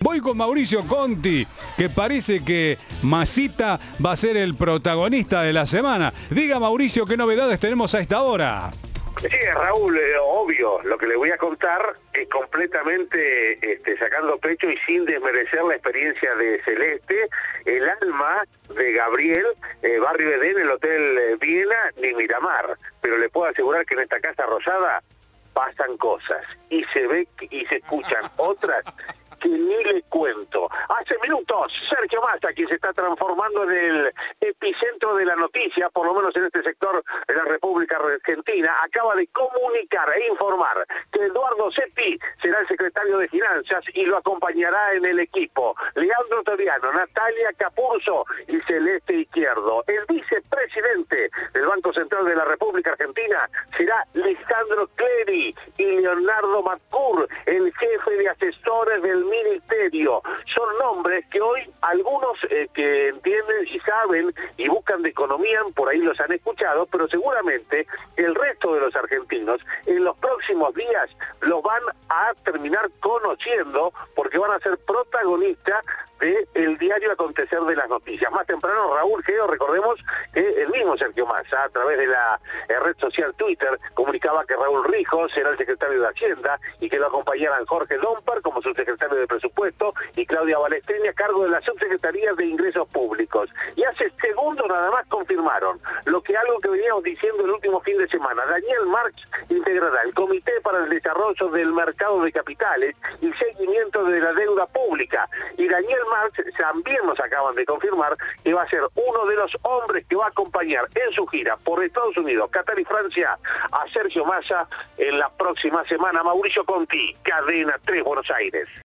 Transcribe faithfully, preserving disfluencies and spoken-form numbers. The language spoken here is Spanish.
Voy con Mauricio Conti, que parece que Masita va a ser el protagonista de la semana. Diga, Mauricio, ¿qué novedades tenemos a esta hora? Sí, Raúl, eh, obvio, lo que le voy a contar es completamente este, sacando pecho y sin desmerecer la experiencia de Celeste, el alma de Gabriel, eh, Barrio Edén, el Hotel Viena, ni Miramar. Pero le puedo asegurar que en esta Casa Rosada pasan cosas y se ve y se escuchan otras que ni le cuento. Hace minutos, Sergio Massa, quien se está transformando en el epicentro de la noticia, por lo menos en este sector de la República Argentina, acaba de comunicar e informar que Eduardo Seppi será el secretario de Finanzas y lo acompañará en el equipo. Leandro Toriano, Natalia Capurzo y Celeste Izquierdo. El vicepresidente del Banco Central de la República Argentina será Lisandro Clery y Leonardo Matcur, el jefe de asesores del ministerio. Son nombres que hoy algunos eh, que entienden y saben y buscan de economía, por ahí los han escuchado, pero seguramente el resto de los argentinos en los próximos días los van a terminar conociendo porque van a ser protagonistas del diario acontecer de las noticias. Más temprano, Raúl Geo, recordemos que el mismo Sergio Massa, a través de la eh, red social Twitter, comunicaba que Raúl Rijos será el secretario de Hacienda y que lo acompañaran Jorge Lomper como subsecretario de Presupuesto y Claudia Balestrini a cargo de la subsecretaría de Ingresos Públicos. Y hace segundos nada más confirmaron lo que algo que veníamos diciendo el último fin de semana. Daniel Marx integrará el Comité para el Desarrollo del Mercado de Capitales y Seguimiento de la Deuda Pública. Y Daniel Marx también nos acaban de confirmar que va a ser uno de los hombres que va a acompañar en su gira por Estados Unidos, Qatar y Francia a Sergio Massa en la próxima semana. Mauricio Conti, Cadena tres, Buenos Aires.